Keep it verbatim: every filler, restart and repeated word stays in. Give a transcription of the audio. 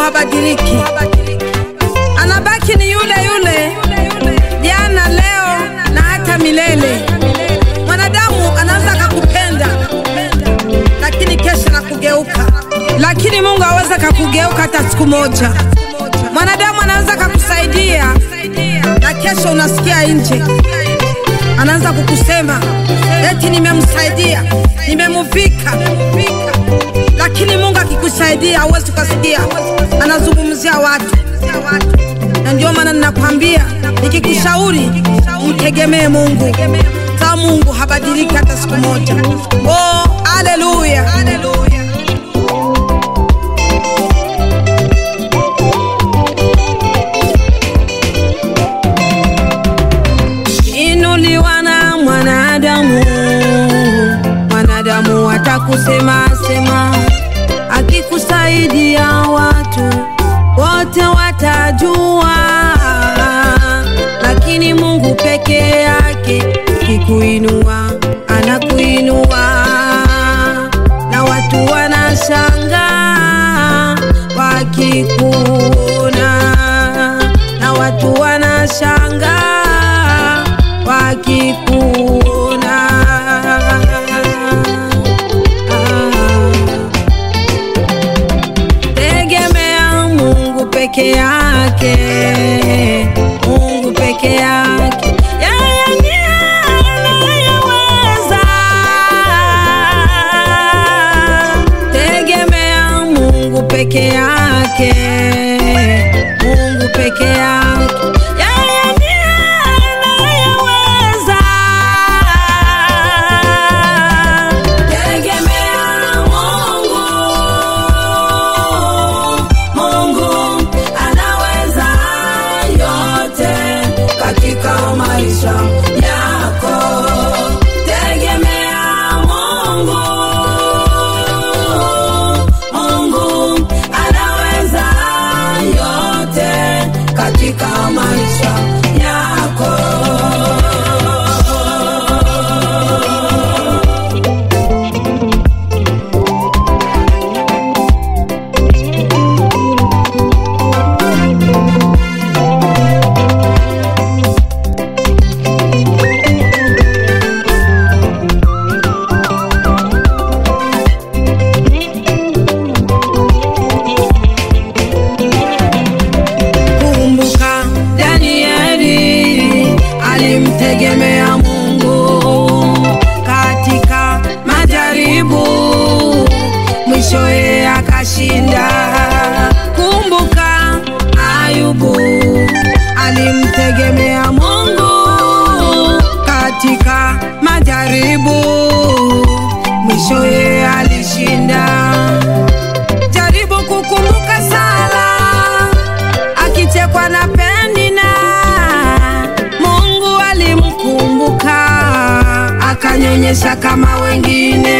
habadiliki, anabaki ni yule yule, jana, leo na hata milele. Mwanadamu anaweza kukupenda lakini kesho na kugeuka, lakini Mungu hawezi kukugeuka hata siku moja. Mwanadamu anaweza kukusaidia na kesho unasikia nje anaanza kukusema eti nimemsaidia, nimemuvika, lakini Mungu akikusaidia hauwezi kusikia anazungumzia watu. Na ndio maana ninakwambia, nikikushauri mtegemee Mungu, kama Mungu habadiliki hata siku moja. Oh, haleluya, haleluya. Inuliwa na mwanadamu, mwanadamu watakusema sema, akikusaidia watu wote watajua, lakini Mungu peke yake kikuinua anakuinua, na watu wanashangaa wakikuona, na watu wanashangaa wakikuona. Tegemea Mungu peke yake, Mungu peke yake, yeye ndiye anayeweza. Tegemea Mungu peke yake, Mungu peke yake, yeye ndiye anayeweza. Tegemea Mungu, Mungu anaweza yote katika maisha yako. Tegemea Mungu, Mungu anaweza yote katika maisha yako. Kumbuka Danieli alimtegemea Mungu katika majaribu, mwishowe akashinda. Kumbuka Ayubu alimtegemea Mungu katika majaribu, mwishowe alishinda. Jaribu kukumbuka Sala akichekwa na Penina, Mungu alimkumbuka akanyonyesha kama wengine.